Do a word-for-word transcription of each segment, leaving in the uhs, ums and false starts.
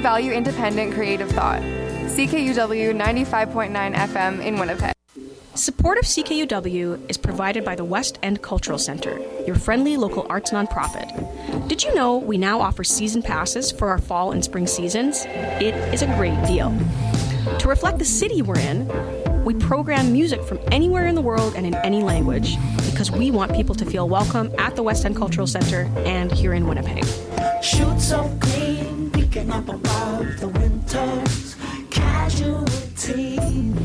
value independent creative thought. C K U W ninety-five point nine F M in Winnipeg. Support of C K U W is provided by the West End Cultural Center, your friendly local arts nonprofit. Did you know we now offer season passes for our fall and spring seasons? It is a great deal. To reflect the city we're in, we program music from anywhere in the world and in any language because we want people to feel welcome at the West End Cultural Center and here in Winnipeg. Shoots of green peeking up above the winter's casualties.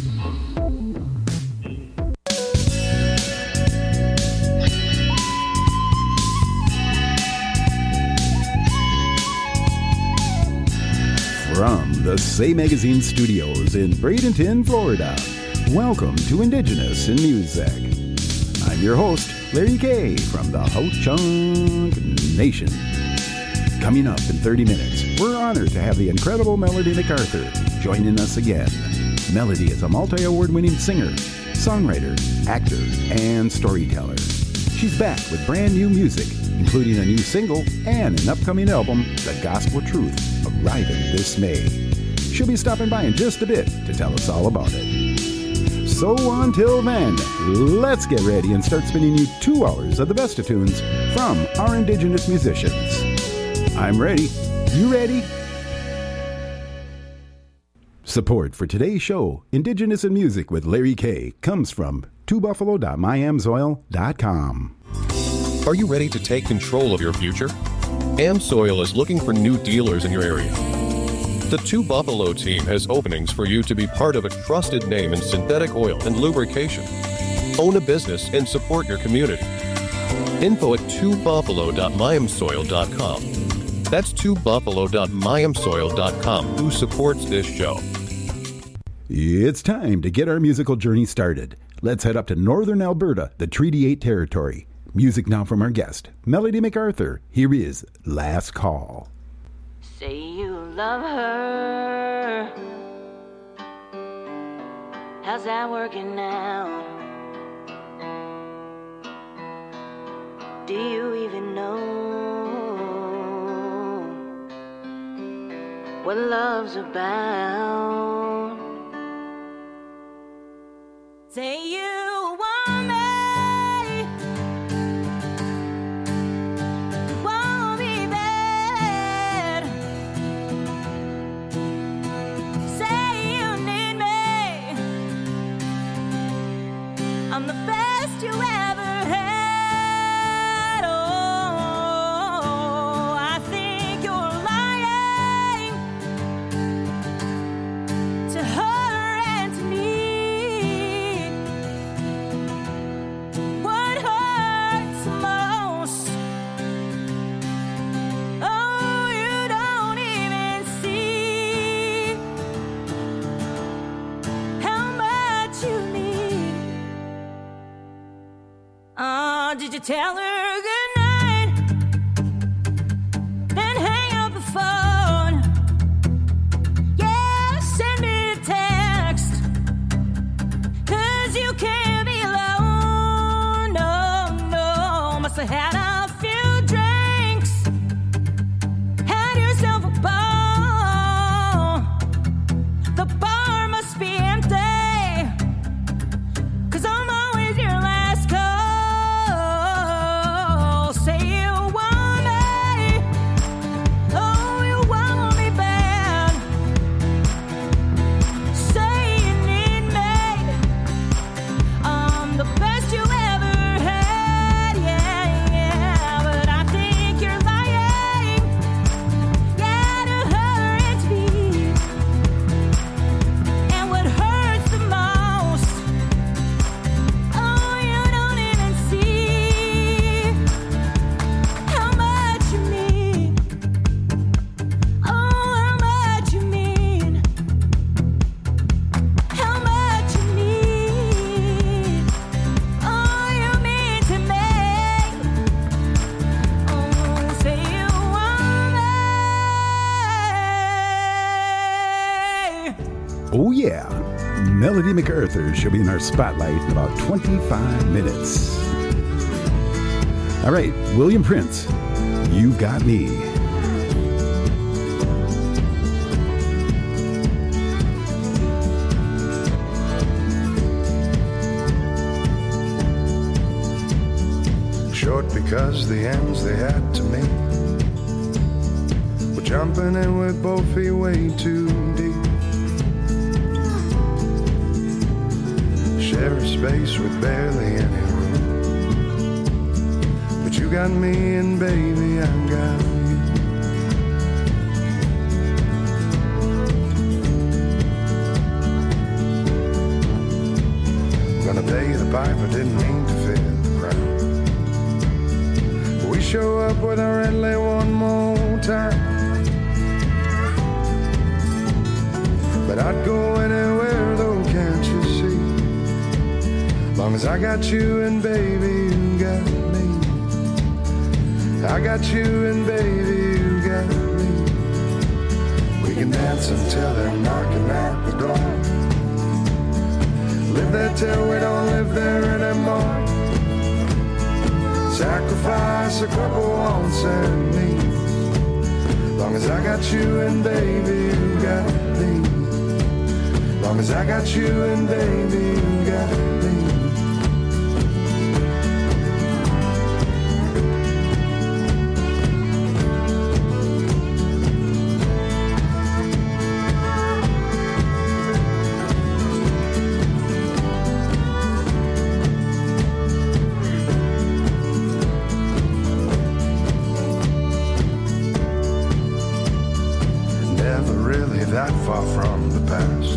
From the Say Magazine studios in Bradenton, Florida, welcome to Indigenous in Music. I'm your host, Larry Kay from the Ho-Chunk Nation. Coming up in thirty minutes, we're honored to have the incredible Melody MacArthur joining us again. Melody is a multi-award-winning singer, songwriter, actor, and storyteller. She's back with brand new music, including a new single and an upcoming album, The Gospel Truth, arriving this May. She'll be stopping by in just a bit to tell us all about it. So until then, let's get ready and start spinning you two hours of the best of tunes from our Indigenous musicians. I'm ready. You ready? Support for today's show, Indigenous in Music with Larry Kay, comes from two buffalo dot my amsoil dot com. Are you ready to take control of your future? AmSoil is looking for new dealers in your area. The Two Buffalo team has openings for you to be part of a trusted name in synthetic oil and lubrication. Own a business and support your community. Info at two buffalo dot my amsoil dot com. That's two buffalo dot my amsoil dot com, who supports this show. It's time to get our musical journey started. Let's head up to northern Alberta, the Treaty eight territory. Music now from our guest, Melody MacArthur. Here is Last Call. Say you love her. How's that working now? Do you even know what love's about? Say you want me. I'm the best you ever had. Oh, I think you're lying to her and to me. What hurts most? Oh, you don't even see how much you need. Uh, did you tell her goodnight? Then hang up the phone. Yeah, send me a text. Cause you can't be alone. No, no, must have had a few drinks. Had yourself a ball. The bar must be empty. Cause I'm always your last call. Oh yeah, Melody MacArthur she'll be in our spotlight in about twenty-five minutes. All right, William Prince, You Got Me. because the ends they had to meet were jumping in with both feet way too deep. Share a space with barely any room, but you got me and baby I got you. Gonna pay the piper, didn't mean to fill the crowd. We show up with our Rentley one more time, but I'd go anywhere though, can't you see? Long as I got you and baby you got me. I got you and baby you got me. We can dance until they're knocking at the door. Live there till we don't live there anymore. Sacrifice a couple wants and needs. Long as I got you and baby you got me. Long as I got you and baby you got me. That far from the past.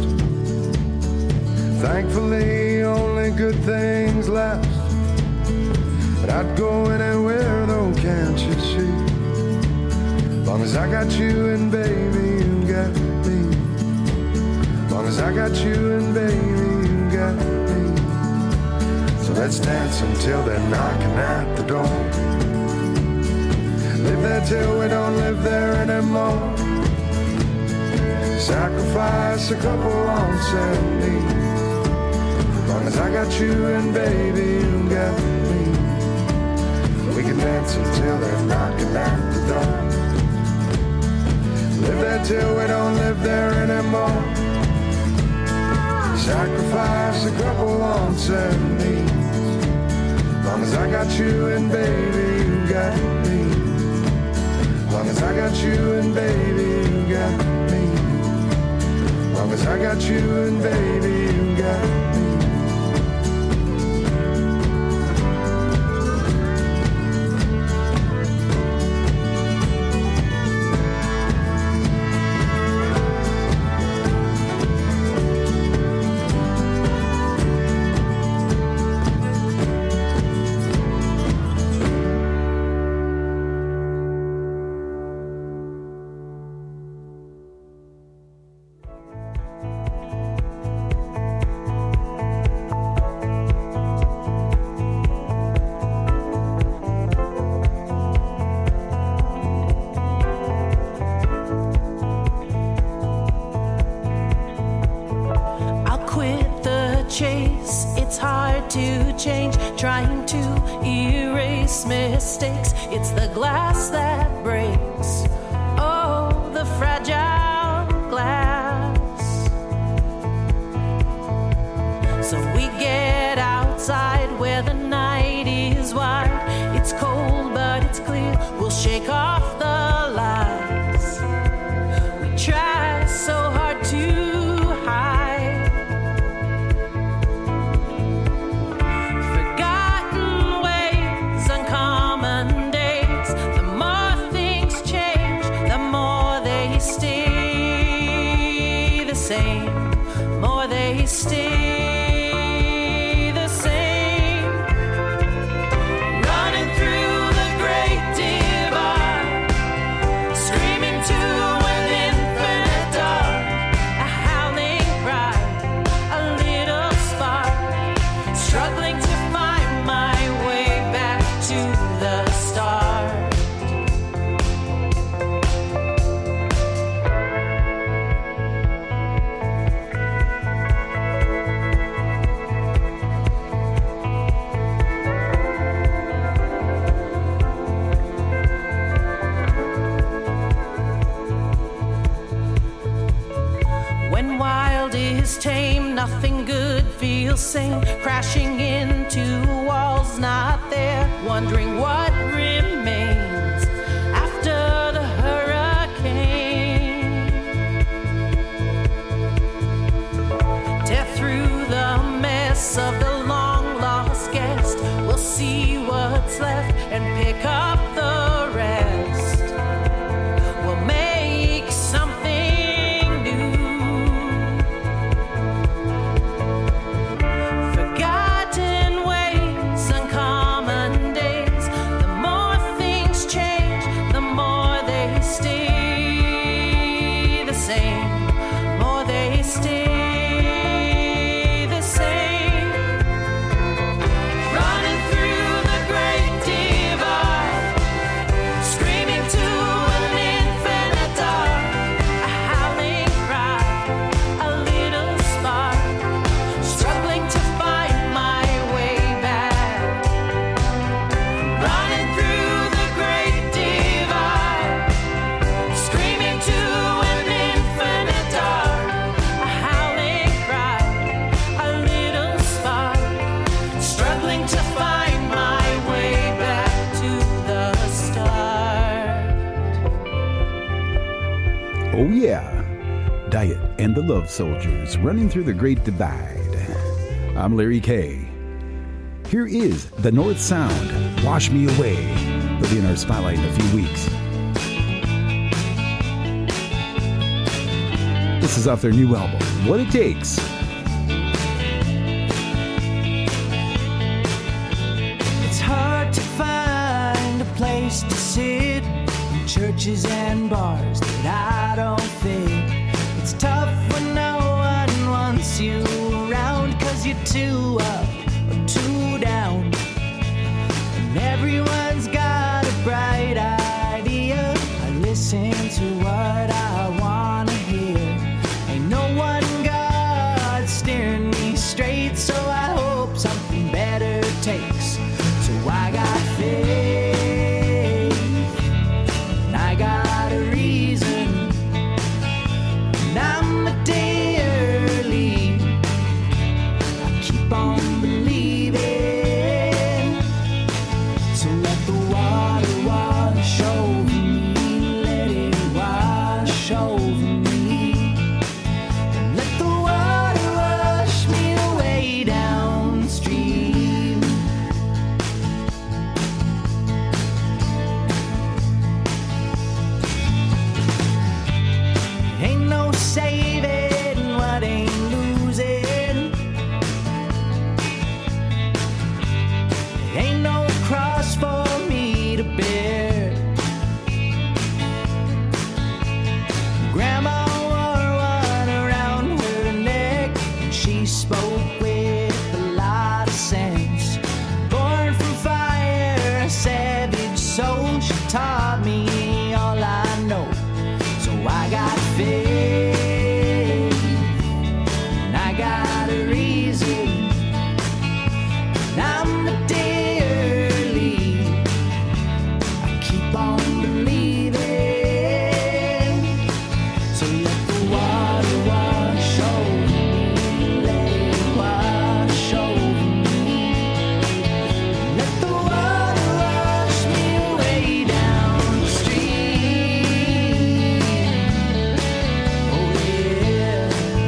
Thankfully, only good things last. But I'd go anywhere though, can't you see? Long as I got you and baby, you got me. Long as I got you and baby, you got me. So let's dance until they're knocking at the door. Live there till we don't live there anymore. Sacrifice a couple wants and needs. Long as I got you and baby you got me. We can dance until they're knocking at the door. Live there till we don't live there anymore. Sacrifice a couple wants and needs. Long as I got you and baby you got me. Long as I got you and baby you got me. Long as I got you and baby you got me. Trying to erase mistakes. It's the glass that breaks. Oh, the fragile glass. So we get outside where the night is wide. It's cold, but it's clear. We'll shake off the lies. We try so hard to stay the same. Running through the great divide, screaming to an infinite dark. A howling cry, a little spark, struggling to find my way back to the start. Tame, nothing good feel sane, crashing into walls not there, wondering what remains after the hurricane. Tear through the mess of the long lost guest, we'll see what's left and pick up the rest. We'll make something new. Forgotten ways, uncommon days. The more things change, the more they stay the same. More they stay the same. Running through the great divide, screaming to an infinite dark, a howling cry, a little spark, struggling to find my way back. Running through the great divide, screaming to an infinite dark, a howling cry, a little spark, struggling to find my way back to the start. Oh, yeah. Diet and the Love Soldiers running through the Great Divide. I'm Larry K. Here is the North Sound, Wash Me Away. They'll be in our spotlight in a few weeks. This is off their new album, What It Takes. It's hard to find a place to sit in churches and bars that I don't fit. It's tough when no one wants you around, 'cause you're too up or too down. And everyone's got a bright idea. I listen to what I wanna hear. Ain't no one God steering me straight, so I hope something better takes. So I got faith, and I got a reason, and I'm a day early. I keep on believing. So let the water wash over me, let it wash over me. Let the water wash me away downstream. Ain't no saving what ain't losing. Ain't no cross for me to bear. Grandma wore one around her neck, and she spoke with a lot of sense. Born from fire, a savage soul, she taught me all I know. So I got faith, and I got a reason, and I'm a day early. I keep on believing. So let the water wash over me, let it wash over me. Let the water wash me away downstream. Oh yeah.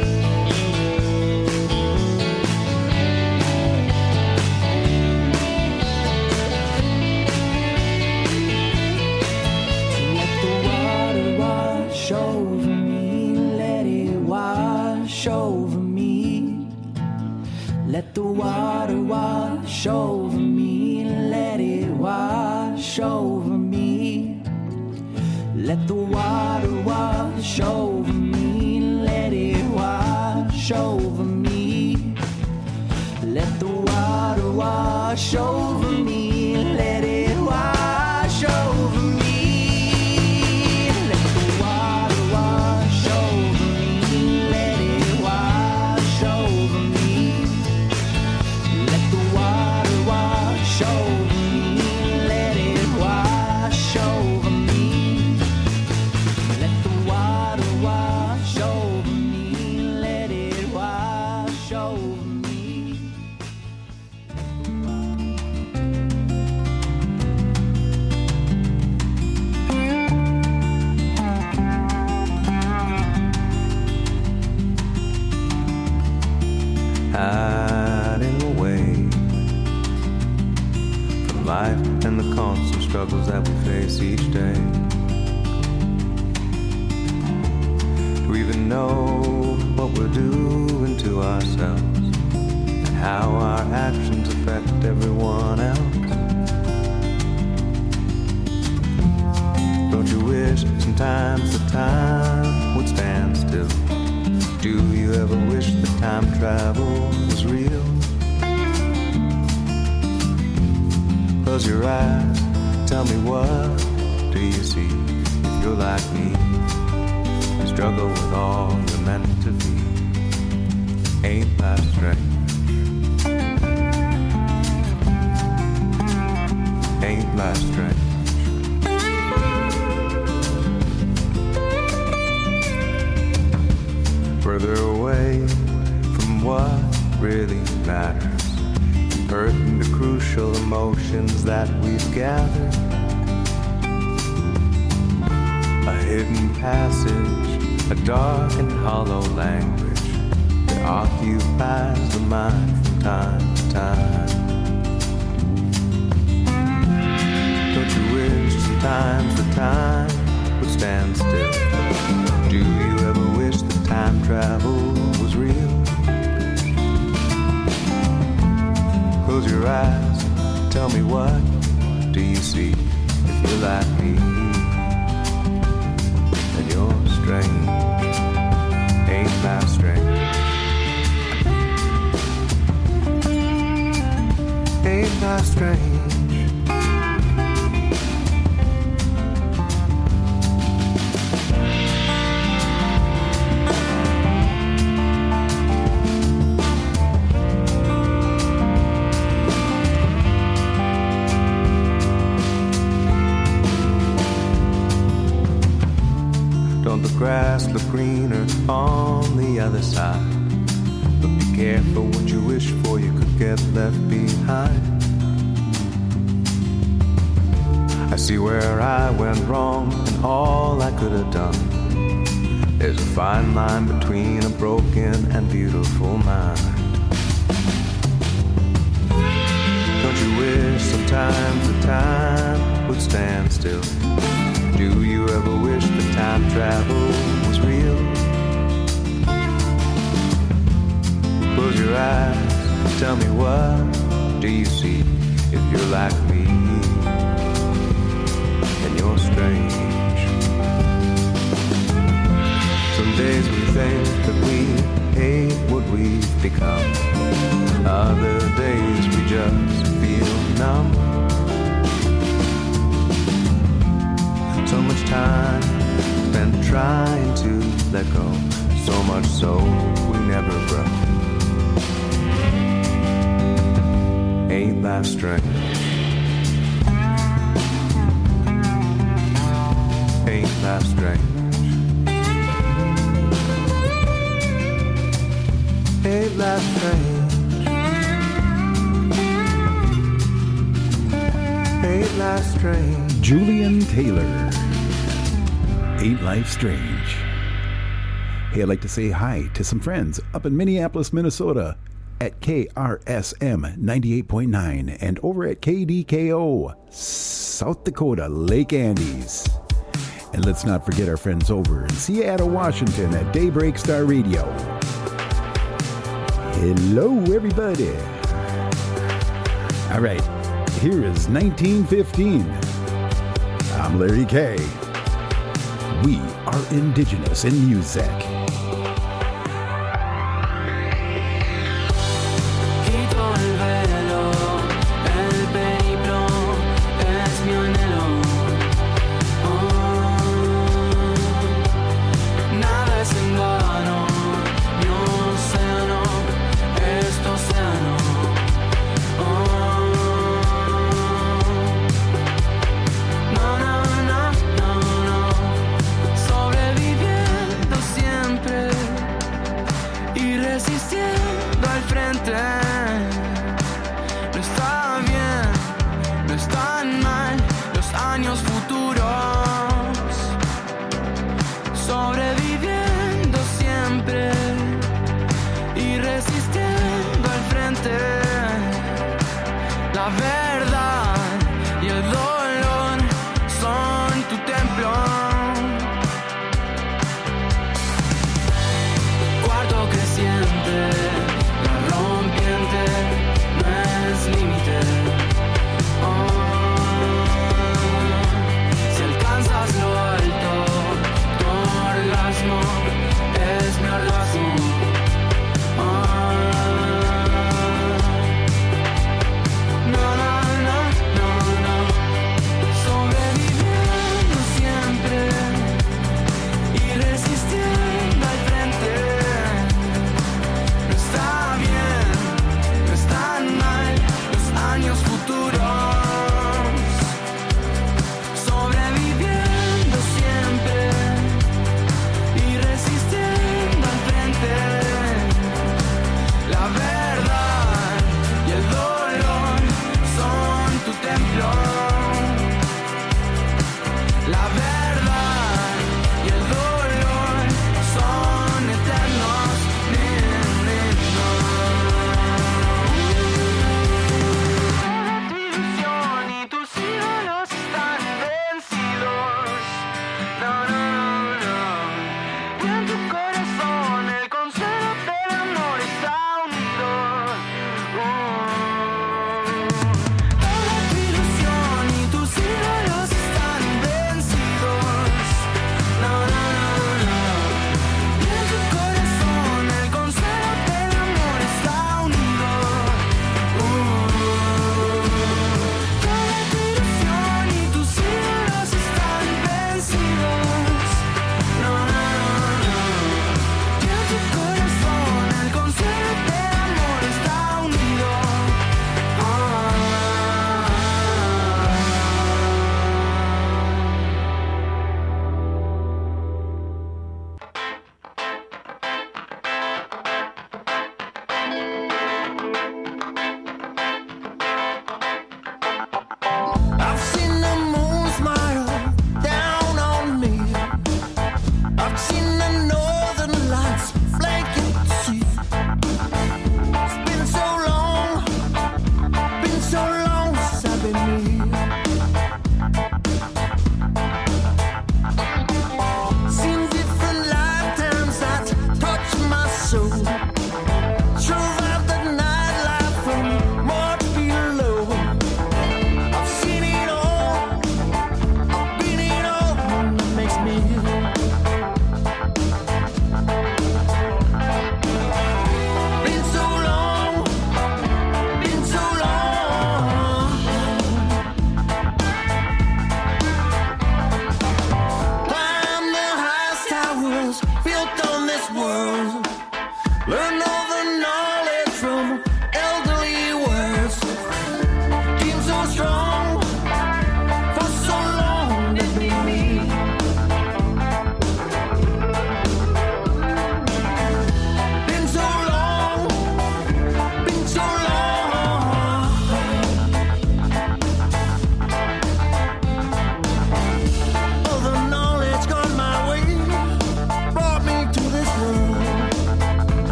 Let the water wash over me, let it wash over me. Let the water wash over me, let it wash over me. Let the water wash over me, let it wash over me. Let the water wash over me, let it wash over me. Let the water wash over me, let it wash over me. Let the water wash over me, let it wash over me. Let the water wash over me, let it wash over me. struggles that we face each day. Do we even know what we're doing to ourselves and how our actions affect everyone else? Don't you wish sometimes the time would stand still? Do you ever wish that time travel was real? Close your eyes, tell me what do you see? If you're like me, you struggle with all you're meant to be. Ain't life strange? Ain't life strange? Further away from what really matters, hurting the crucial emotions that we've gathered. A hidden passage, a dark and hollow language that occupies the mind from time to time. Don't you wish sometimes the time would stand still? Do you ever wish that time travel was real? Close your eyes, tell me what do you see? If you're like me, then you're strange. Ain't life strange? Ain't life strange? Grass look greener on the other side, but be careful what you wish for, you could get left behind. I see where I went wrong and all I could have done. There's a fine line between a broken and beautiful mind. Don't you wish sometimes the time would stand still? Do you ever wish that time travel was real? Close your eyes, tell me what do you see? If you're like me, then you're strange. Some days we think that we hate what we've become. Other days we just feel numb. So much time spent trying to let go, so much so we never broke. Ain't life strange? Ain't life strange? Ain't life strange? Ain't life strange? Julian Taylor. Ain't Life Strange? Hey, I'd like to say hi to some friends up in Minneapolis, Minnesota at K R S M ninety-eight point nine and over at K D K O, South Dakota, Lake Andes. And let's not forget our friends over in Seattle, Washington at Daybreak Star Radio. Hello, everybody. All right, here is nineteen fifteen. I'm Larry K. We are indigenous in music. Sobreviviendo siempre. campión. Cuarto creciente, la rompiente, no es límite. Oh, si alcanzas lo alto, tu orgasmo es mi orgasmo. Siempre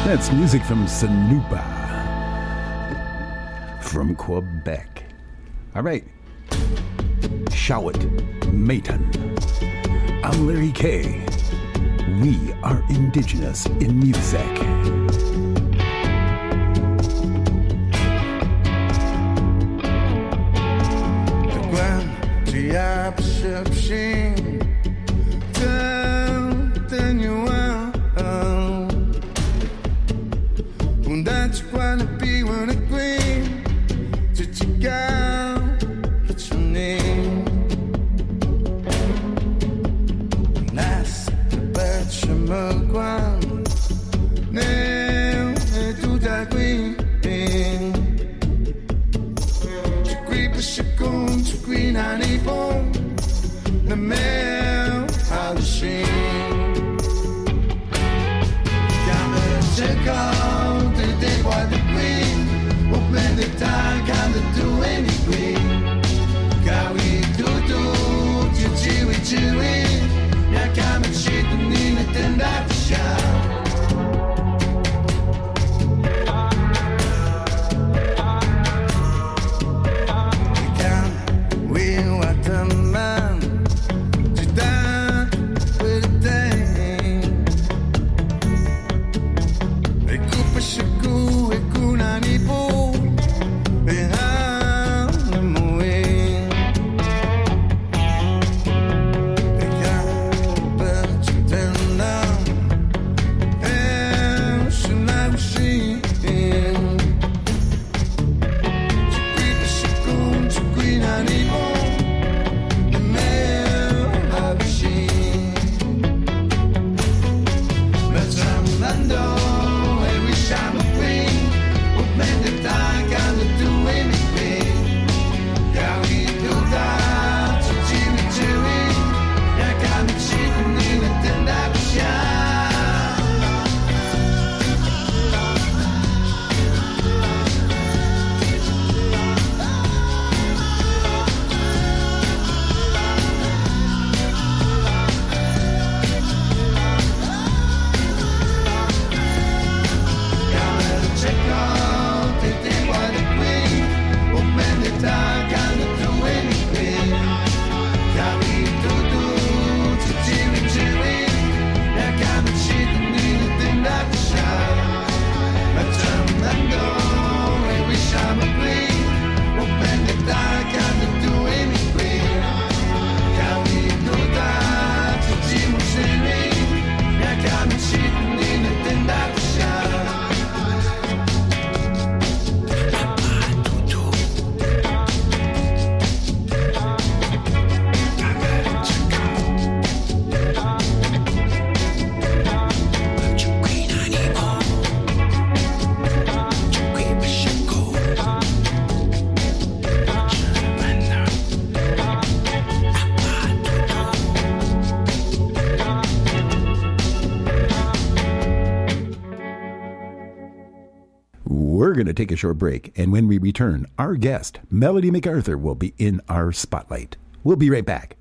That's music from Sanupa from Quebec. All right. Shawit Mayton. I'm Larry K. We are Indigenous in Music. We're going to take a short break, and when we return, our guest, Melody MacArthur, will be in our spotlight. We'll be right back.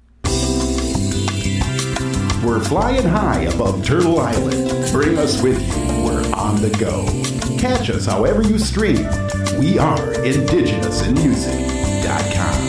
We're flying high above Turtle Island. Bring us with you. We're on the go. Catch us however you stream. We are indigenous in music dot com.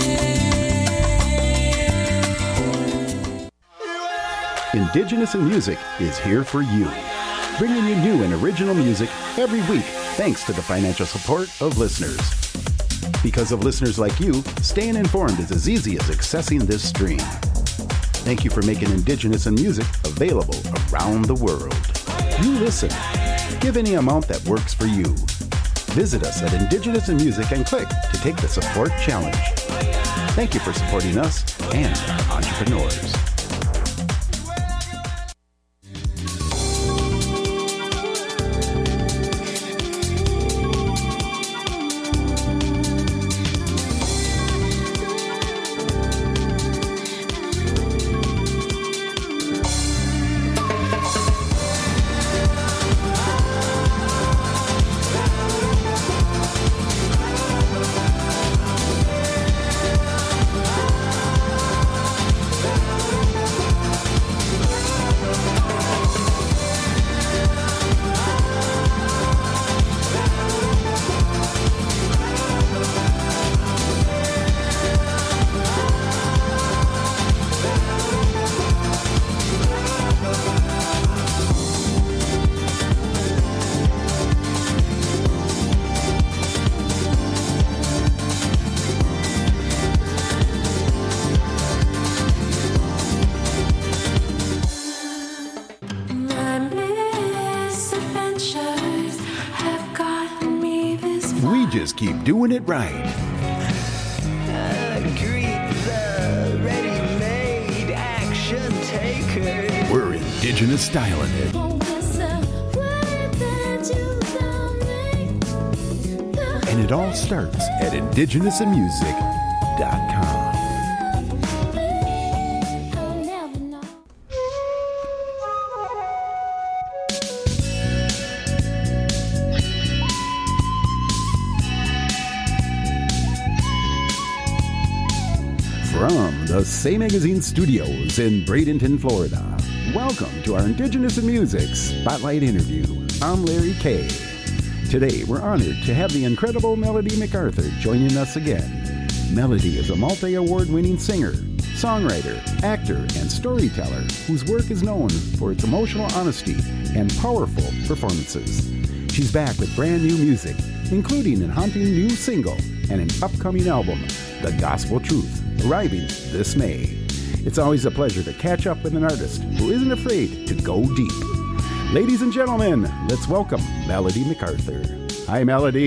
Indigenous in Music is here for you, bringing you new and original music every week thanks to the financial support of listeners. Because of listeners like you, staying informed is as easy as accessing this stream. Thank you for making Indigenous in Music available around the world. You listen. Give any amount that works for you. Visit us at Indigenous in Music and click to take the support challenge. Thank you for supporting us and our entrepreneurs. pressures have gotten me this far. We just keep doing it right. Greet the ready-made action taker. We're indigenous styling it. And it all starts at indigenous in music dot com. From the Say Magazine studios in Bradenton, Florida, welcome to our Indigenous in Music Spotlight interview. I'm Larry Kay. Today, we're honored to have the incredible Melody MacArthur joining us again. Melody is a multi-award winning singer, songwriter, actor, and storyteller whose work is known for its emotional honesty and powerful performances. She's back with brand new music, including a haunting new single and an upcoming album, The Gospel Truth, arriving this May. It's always a pleasure to catch up with an artist who isn't afraid to go deep. Ladies and gentlemen, let's welcome Melody MacArthur. Hi, Melody.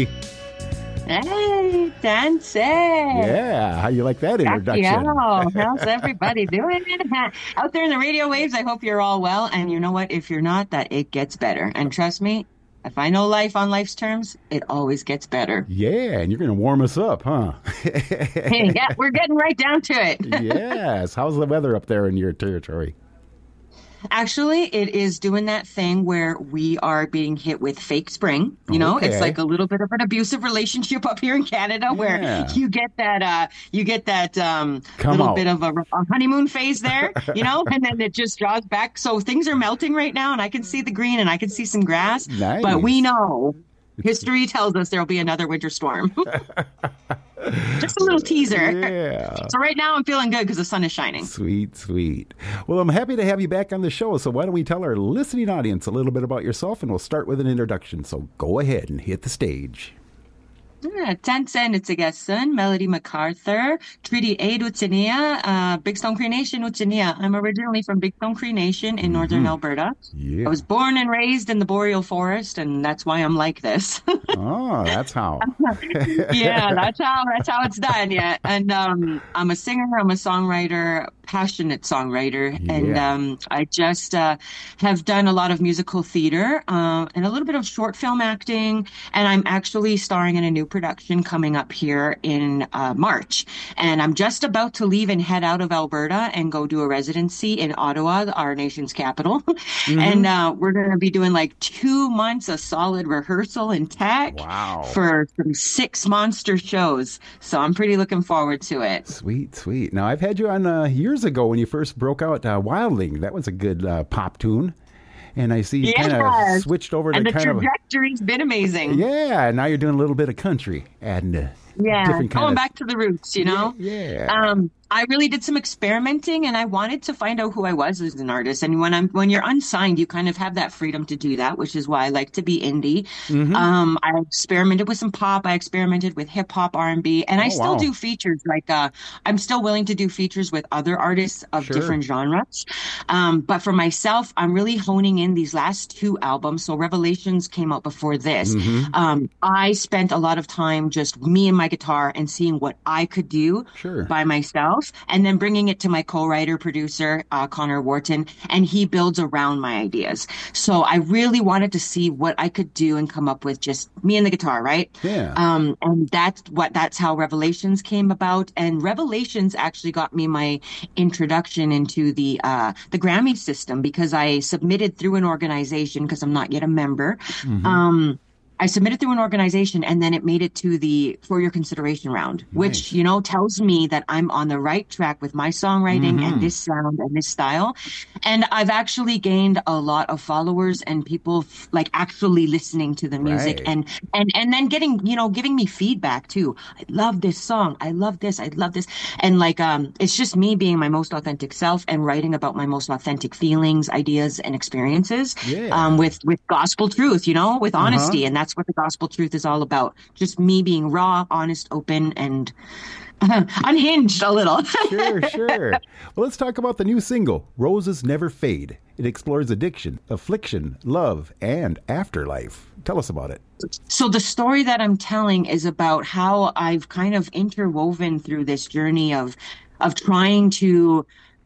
Hey, Dance. Yeah, how you like that introduction? Yeah, how's everybody doing? Out there in the radio waves, I hope you're all well. And you know what? If you're not, that it gets better. And trust me, if I know life on life's terms, it always gets better. Yeah, and you're going to warm us up, huh? Hey, yeah, we're getting right down to it. Yes. How's the weather up there in your territory? Actually, it is doing that thing where we are being hit with fake spring. You know, Okay. it's like a little bit of an abusive relationship up here in Canada where Yeah. you get that, uh, you get that um, Come little out. bit of a, a honeymoon phase there, you know, and then it just draws back. So things are melting right now, and I can see the green and I can see some grass. Nice. But we know history tells us there will be another winter storm. Just a little teaser. Yeah. So right now I'm feeling good because the sun is shining. Sweet, sweet. Well, I'm happy to have you back on the show. So why don't we tell our listening audience a little bit about yourself, and we'll start with an introduction. So go ahead and hit the stage. Yeah, Tansen Utsagasson, Melody MacArthur, Treaty Aid Utinia, uh, Big Stone Cree Nation Utinia. I'm originally from Big Stone Cree Nation in northern Alberta. Yeah. I was born and raised in the boreal forest, and that's why I'm like this. Oh, that's how. Yeah, that's how that's how it's done. Yeah, and um, I'm a singer. I'm a songwriter, passionate songwriter, and Yeah. um, I just uh, have done a lot of musical theater uh, and a little bit of short film acting. And I'm actually starring in a new production coming up here in uh, March. And I'm just about to leave and head out of Alberta and go do a residency in Ottawa, our nation's capital. And uh, we're going to be doing like two months of solid rehearsal and tech Wow. for some six monster shows. So I'm pretty looking forward to it. Sweet, sweet. Now, I've had you on uh, years ago when you first broke out uh, Wildling. That was a good uh, pop tune. And I see you kind of Yes. switched over to And the kind of... trajectory's been amazing. Yeah, now you're doing a little bit of country, adding a Yeah, different kind going of... back to the roots, you know? Yeah. Um, I really did some experimenting, and I wanted to find out who I was as an artist. And when I'm when you're unsigned, you kind of have that freedom to do that, which is why I like to be indie. Mm-hmm. Um, I experimented with some pop. I experimented with hip hop, R and B, and I Oh, still wow. do features. Like uh, I'm still willing to do features with other artists of Sure. different genres. Um, but for myself, I'm really honing in these last two albums. So Revelations came out before this. Mm-hmm. Um, I spent a lot of time just me and my guitar and seeing what I could do Sure. by myself, and then bringing it to my co-writer producer uh, Connor Wharton, and he builds around my ideas. So I really wanted to see what I could do and come up with just me and the guitar, right? Yeah. Um, and that's what that's how Revelations came about. And Revelations actually got me my introduction into the uh, the Grammy system, because I submitted through an organization, because I'm not yet a member. Mm-hmm. Um, I submitted through an organization, and then it made it to the for your consideration round, which, Nice. you know, tells me that I'm on the right track with my songwriting Mhm. and this sound and this style. And I've actually gained a lot of followers and people f- like actually listening to the music Right. and, and, and then getting, you know, giving me feedback too. I love this song. I love this. I love this. And like, um, it's just me being my most authentic self and writing about my most authentic feelings, ideas, and experiences. Yeah. Um, with, with gospel truth, you know, with honesty. Uh-huh. And that's what the gospel truth is all about. Just me being raw, honest, open, and uh, unhinged a little. Sure, sure. Well, let's talk about the new single, Roses Never Fade. It explores addiction, affliction, love, and afterlife. Tell us about it. So the story that I'm telling is about how I've kind of interwoven through this journey of of trying to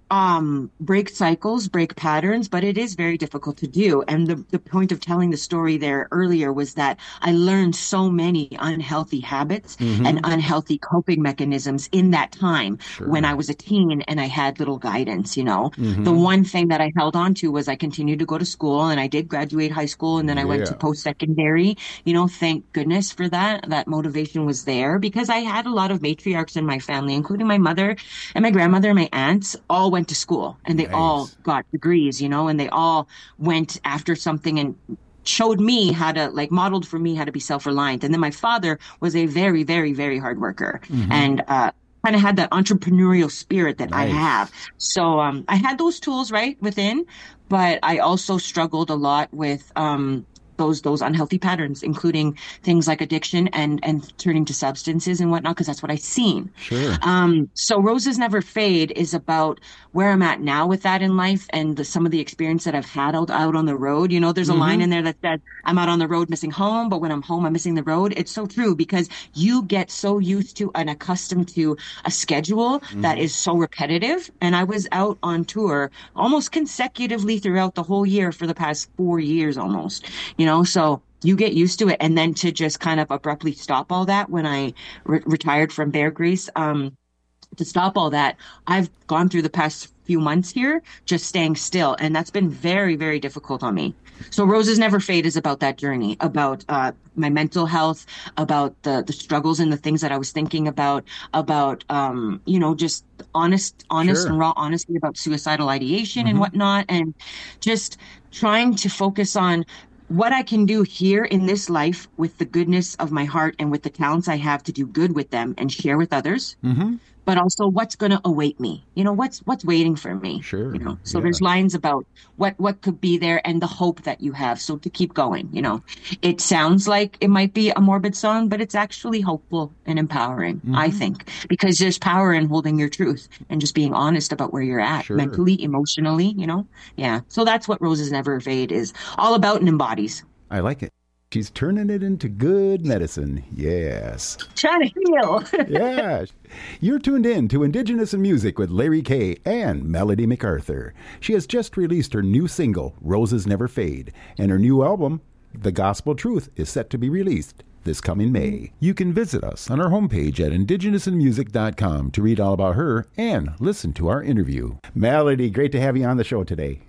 um, break cycles, break patterns, but it is very difficult to do. And the, the point of telling the story there earlier was that I learned so many unhealthy habits mm-hmm. and unhealthy coping mechanisms in that time sure. when I was a teen and I had little guidance, you know. Mm-hmm. The one thing that I held on to was I continued to go to school, and I did graduate high school, and then I yeah. went to post-secondary. You know, thank goodness for that. That motivation was there because I had a lot of matriarchs in my family, including my mother and my grandmother and my aunts, all went to school, and they nice. all got degrees, you know, and they all went after something and showed me how to, like, modeled for me how to be self-reliant. And then my father was a very, very, very hard worker mm-hmm. and uh, kind of had that entrepreneurial spirit that nice. I have. So um, I had those tools right within, but I also struggled a lot with um, those those unhealthy patterns, including things like addiction and and turning to substances and whatnot, because that's what I've seen. Sure. Um, so Roses Never Fade is about where I'm at now with that in life and the, some of the experience that I've had out, out on the road. You know, there's a mm-hmm. line in there that says, I'm out on the road missing home, but when I'm home, I'm missing the road. It's so true, because you get so used to and accustomed to a schedule mm-hmm. that is so repetitive. And I was out on tour almost consecutively throughout the whole year for the past four years almost, you know, so you get used to it. And then to just kind of abruptly stop all that when I re- retired from Bear Grease, um, to stop all that, I've gone through the past few months here just staying still. And that's been very, very difficult on me. So Roses Never Fade is about that journey, about uh, my mental health, about the, the struggles and the things that I was thinking about, about, um, you know, just honest, honest sure. and raw honesty about suicidal ideation mm-hmm. and whatnot. And just trying to focus on what I can do here in this life with the goodness of my heart and with the talents I have to do good with them and share with others. Mm-hmm. But also what's going to await me, you know, what's what's waiting for me. Sure. You know, so yeah. there's lines about what what could be there and the hope that you have. So to keep going, you know, it sounds like it might be a morbid song, but it's actually hopeful and empowering, mm-hmm. I think, because there's power in holding your truth and just being honest about where you're at sure. mentally, emotionally, you know. Yeah. So that's what Roses Never Fade is all about and embodies. I like it. She's turning it into good medicine. Yes. Trying to heal. Yeah. You're tuned in to Indigenous in Music with Larry Kay and Melody MacArthur. She has just released her new single, Roses Never Fade, and her new album, The Gospel Truth, is set to be released this coming May. You can visit us on our homepage at indigenous in music dot com to read all about her and listen to our interview. Melody, great to have you on the show today.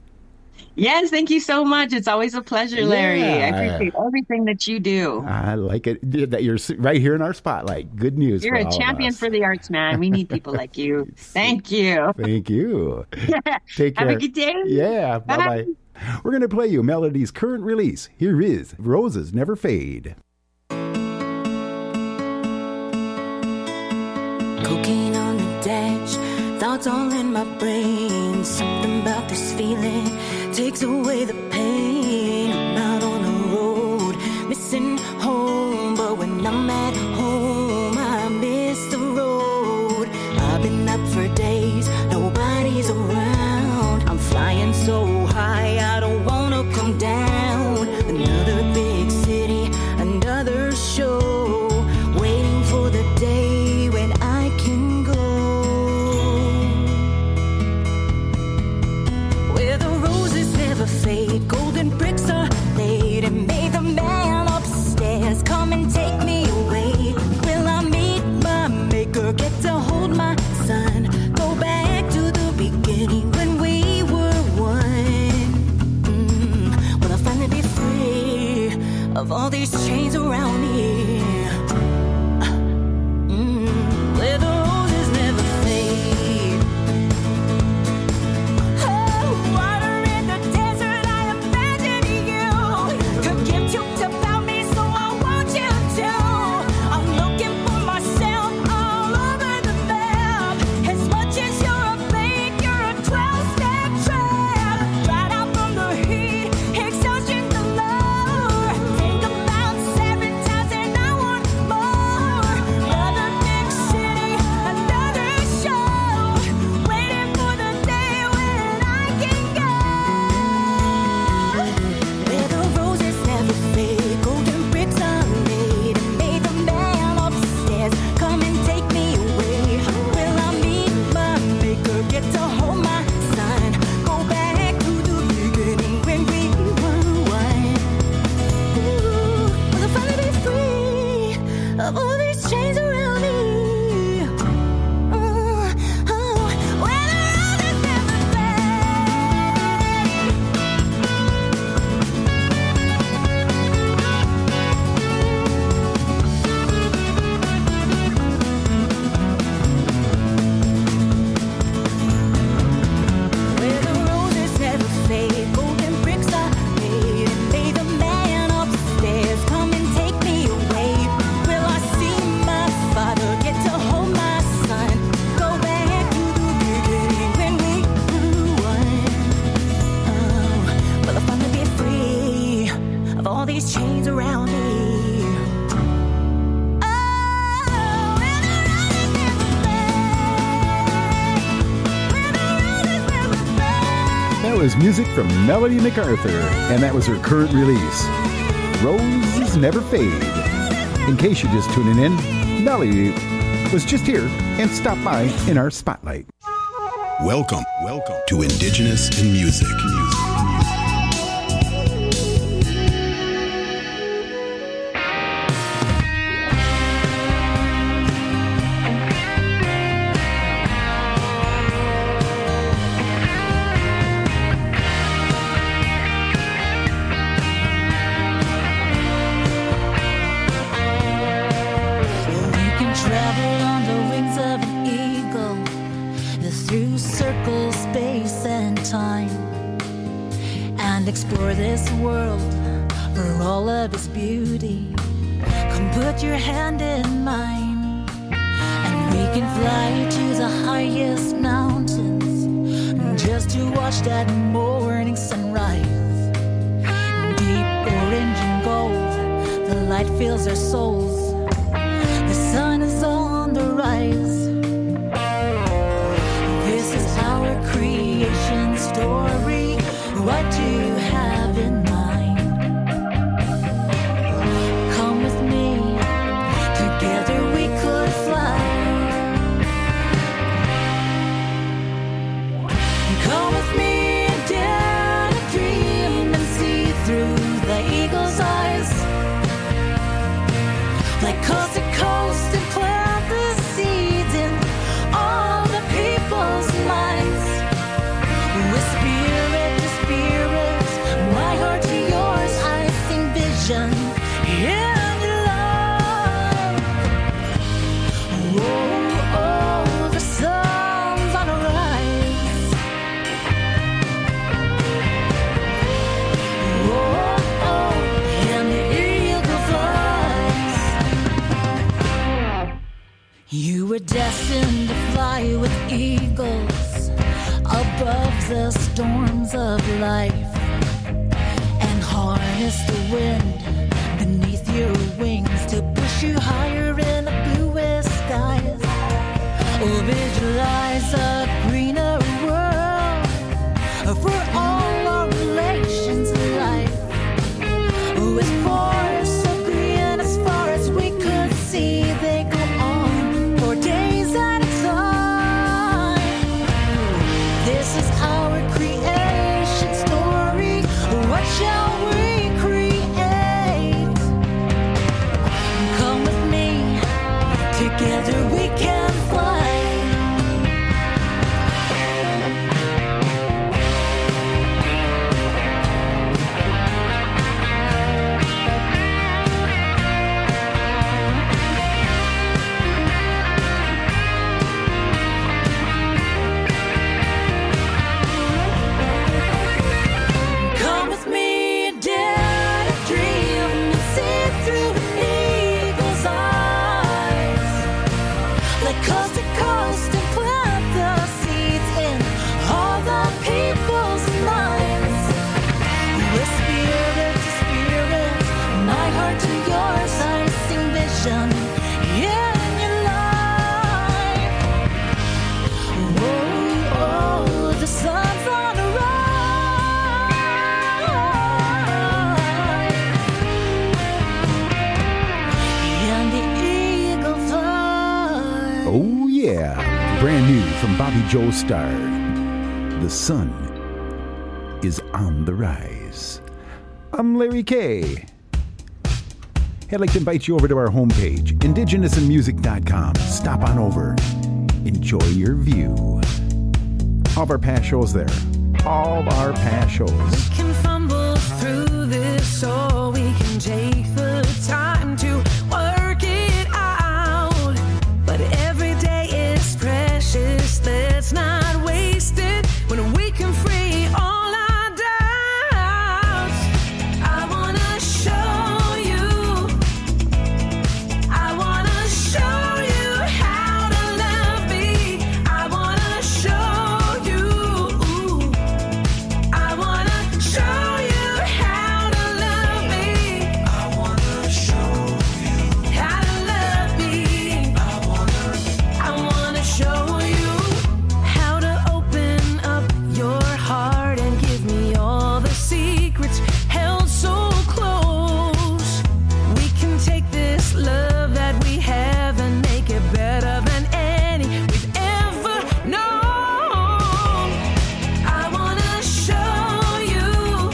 Yes, thank you so much. It's always a pleasure, Larry. Yeah. I appreciate everything that you do. I like it that you're right here in our spotlight. Good news. You're for a all champion of us. for the arts, man. We need people like you. Thank you. Thank you. Take care. Have a good day. Yeah. Bye bye. We're going to play you Melody's current release. Here is Roses Never Fade. Cocaine on the dash, thoughts all in my brain. Something about this feeling takes away the pain. I'm out on the road, missing home, but when I'm at home, I miss the road. I've been up for days, nobody's around. I'm flying so high, I don't wanna come down. Another big city, another show, waiting for the day when I can go. Fade, golden bricks are laid, and may the man upstairs come and take me away. Will I meet my maker, get to hold my son, go back to the beginning when we were one? Mm, will I finally be free of all these chains around me? Mm, where the roses never fade. Seven times and I of all these chains around me. Oh, oh, where the roses never fade. Where the roses never fade, golden bricks are made, and may the man upstairs come and take me away. Will I see my father, get to hold my son, go back to the beginning when we were one? Oh, will I finally be free of all these chains around me? Oh, where the roses never fade, where the roses never fade. That was music from Melody MacArthur, and that was her current release, Roses Never Fade. In case you're just tuning in, Melody was just here and stopped by in our spotlight. Welcome, welcome to Indigenous in Music. Music, music. We can travel on the wings of an eagle through circles, space, and time, and explore this world for all of its beauty. Come put your hand in mine, and we can fly to the highest mountains just to watch that morning sunrise. Deep orange and gold, the light fills our souls. The sun is on the rise. This is our creation story. What do you have in mind? Come with me, together we could fly. Come with me and dare to dream and see through the eagle's eyes. Like coast to coast and plant the seeds in all the people's minds. With spirit to spirit, my heart to yours, I sing vision in love. Oh, oh, the sun's on the rise. Oh, oh, and the eagle flies. You were destined to fly with eagles above the storms of life, and harness the wind beneath your wings to push you higher in the bluest skies. Or visualize a greener world for all our relations alike. With forests so green as far as we could see, they go on for days at a time. This is our creation story. What shall we create? Come with me, together we can fly. Come with me and dare to dream and see through an eagle's eyes. Like coast to coast and plant the seeds in all the people's minds. With spirit to spirit, my heart to yours, I sing vision in your life. Oh, oh, the sun's on the rise, and the eagle flies. Oh, yeah. Brand new from Bobby Joestar. The sun is on the rise. I'm Larry K. I'd like to invite you over to our homepage, indigenous in music dot com. Stop on over. Enjoy your view. All of our past shows there. All of our past shows. We can fumble through this, or we can take the time to work it out. But every day is precious. Let's not waste it when we can free all our doubts. I wanna show you. I wanna show you how to love me. I wanna show you. I wanna show you how to love me. I wanna show you how to love me. I wanna, I wanna show you how to open up your heart and give me all the secrets held so close. We can take this love that we have and make it better than any we've ever known. I wanna show you.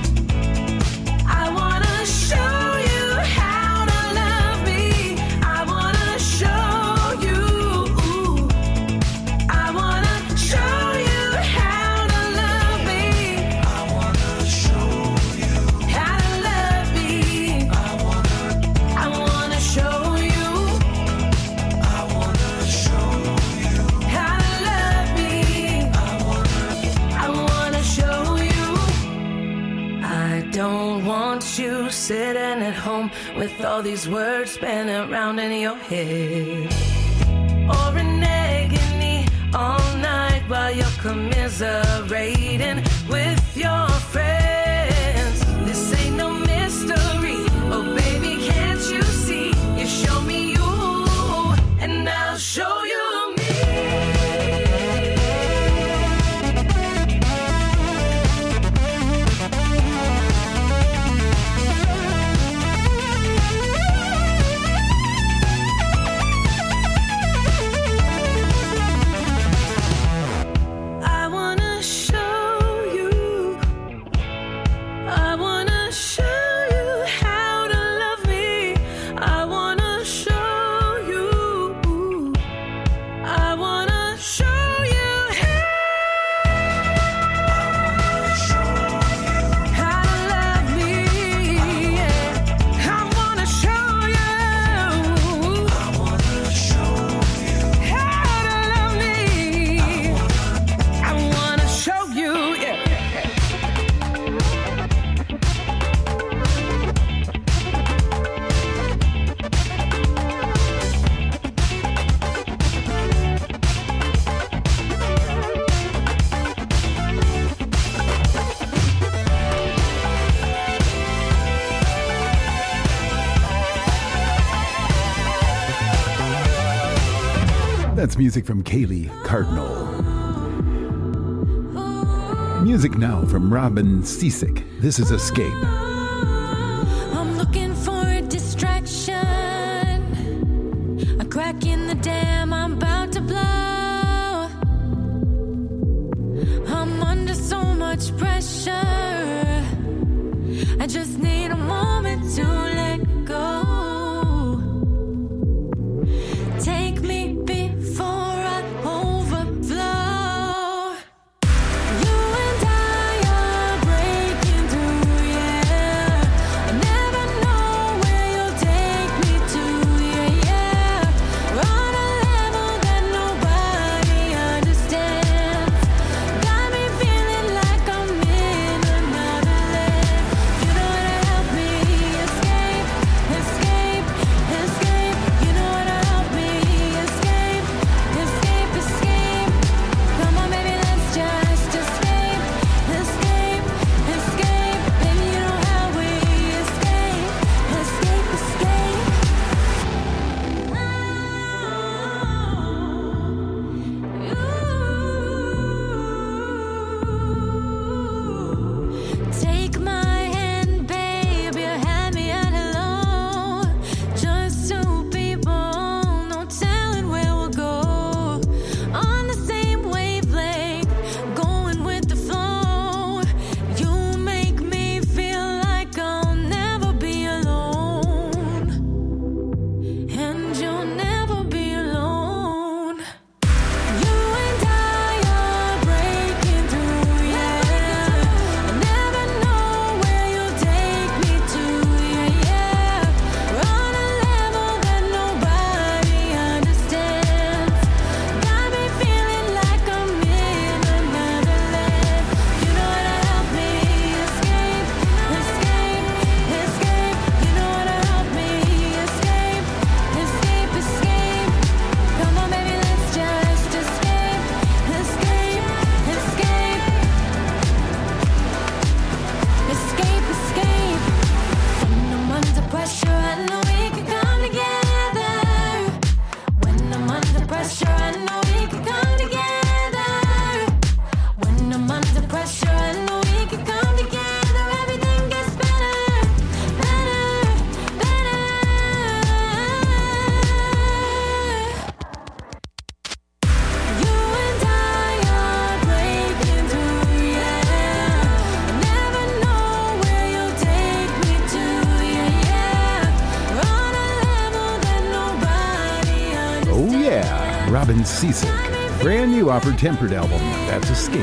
I wanna show you how to love me. I wanna show you. I wanna show you how to love me. I wanna show you how to love me. I wanna, I wanna show you. I wanna show you how to love me. I wanna, I wanna show you. I don't want you sitting at home with all these words spinning around in your head, or in agony all night while you're commiserating with your friends. This ain't no mystery. Oh, baby, can't you see? You show me you, and I'll show you me. I wanna show you. I wanna show you how to love me. I wanna show you. I wanna show you how to love me. Yeah. I wanna show you. I wanna show you how to love me. I wanna show you. Yeah. That's music from Kaylee Cardinal. Music now from Robin Seasick. This is Escape. I'm looking for a distraction, a crack in the dam I'm about to blow. I'm under so much pressure, I just need a moment to let go. Take me before I overflow. You and I are breaking through, yeah. Robin Seasick. Brand new off her Tempered album, that's Escape.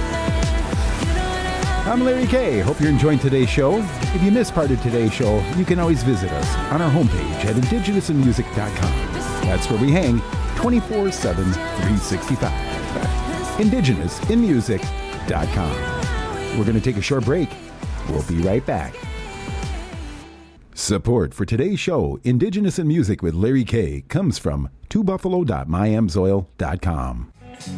I'm Larry K. Hope you're enjoying today's show. If you missed part of today's show, you can always visit us on our homepage at indigenous in music dot com. That's where we hang twenty-four seven, three sixty-five. indigenous in music dot com. We're going to take a short break. We'll be right back. Support for today's show, Indigenous in Music with Larry K., comes from two buffalo dot my amsoil dot com.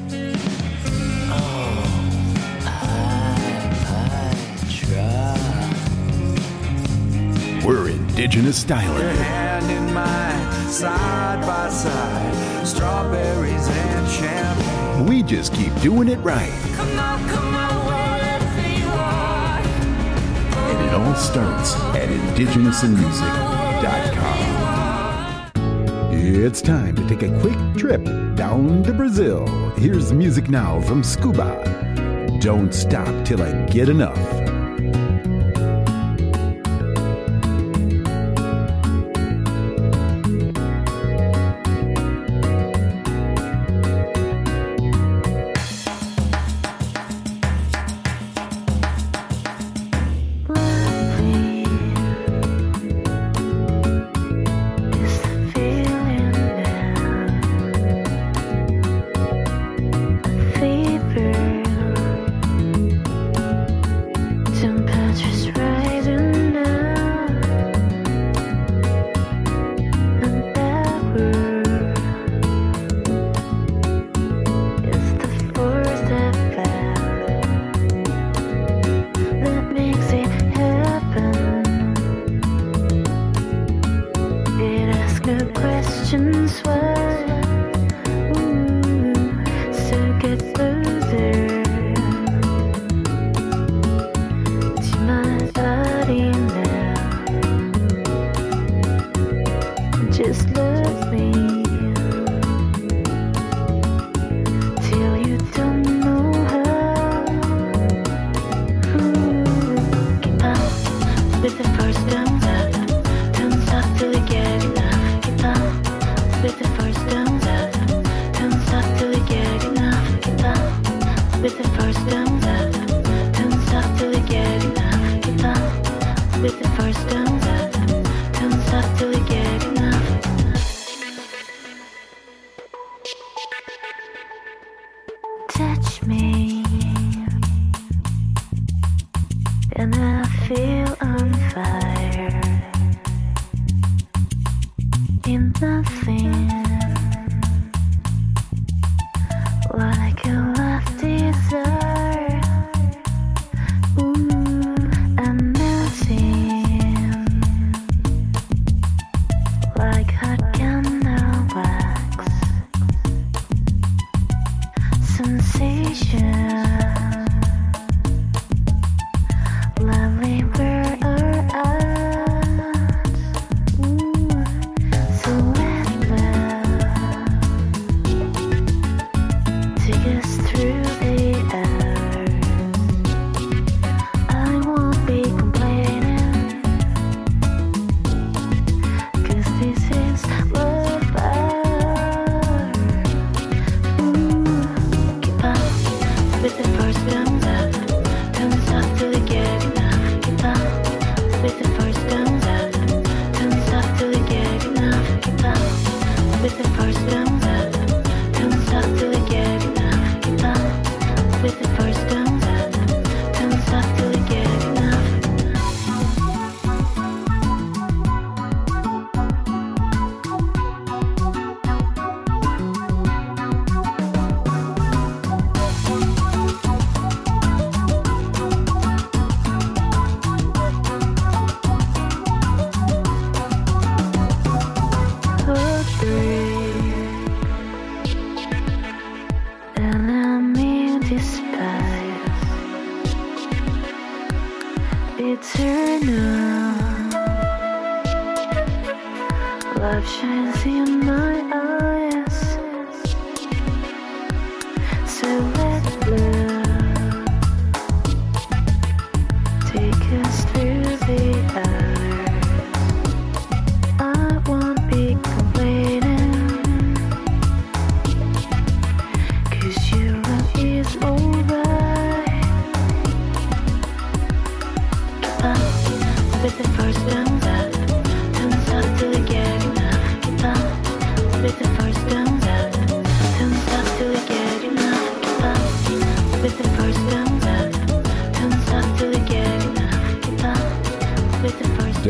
We're Indigenous styling. Your hand in mine, side by side, strawberries and champagne. We just keep doing it right. Come on, come on, well, let's see what. And it all starts at indigenous in music dot com. It's time to take a quick trip down to Brazil. Here's music now from Scuba. Don't stop till I get enough.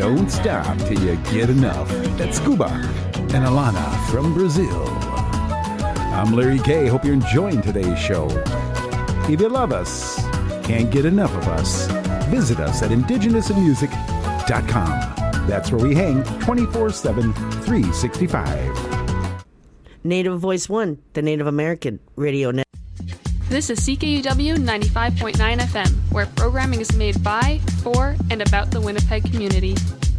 Don't stop till you get enough. That's Scuba and Alana from Brazil. I'm Larry K. Hope you're enjoying today's show. If you love us, can't get enough of us, visit us at indigenous in music dot com. That's where we hang twenty-four seven, three sixty-five. Native Voice One, the Native American Radio Network. This is C K U W ninety-five point nine F M, where programming is made by, for, and about the Winnipeg community.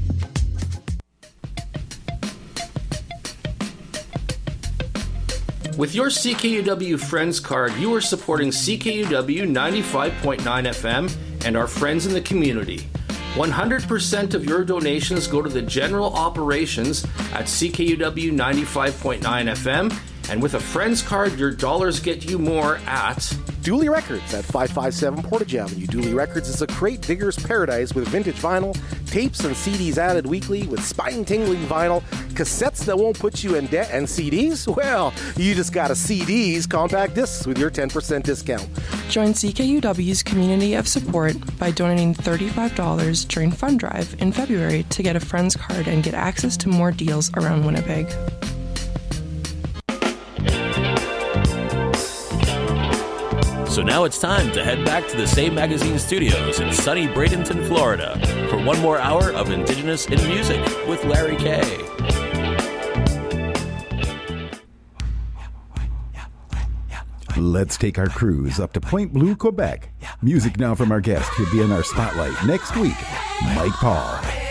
With your C K U W Friends card, you are supporting C K U W ninety-five point nine F M and our friends in the community. one hundred percent of your donations go to the general operations at C K U W ninety-five point nine F M, and with a Friends card, your dollars get you more at Dooley Records at five five seven Portage Avenue. Dooley Records is a great digger's paradise with vintage vinyl, tapes and C Ds added weekly with spine-tingling vinyl, cassettes that won't put you in debt, and C Ds? Well, you just got a C Ds compact discs with your ten percent discount. Join C K U W's community of support by donating thirty-five dollars during Fund Drive in February to get a Friends card and get access to more deals around Winnipeg. So now it's time to head back to the Save Magazine studios in sunny Bradenton, Florida, for one more hour of Indigenous in Music with Larry K. Let's take our cruise up to Point Blue, Quebec. Music now from our guest who'll be in our spotlight next week, Mike Paul.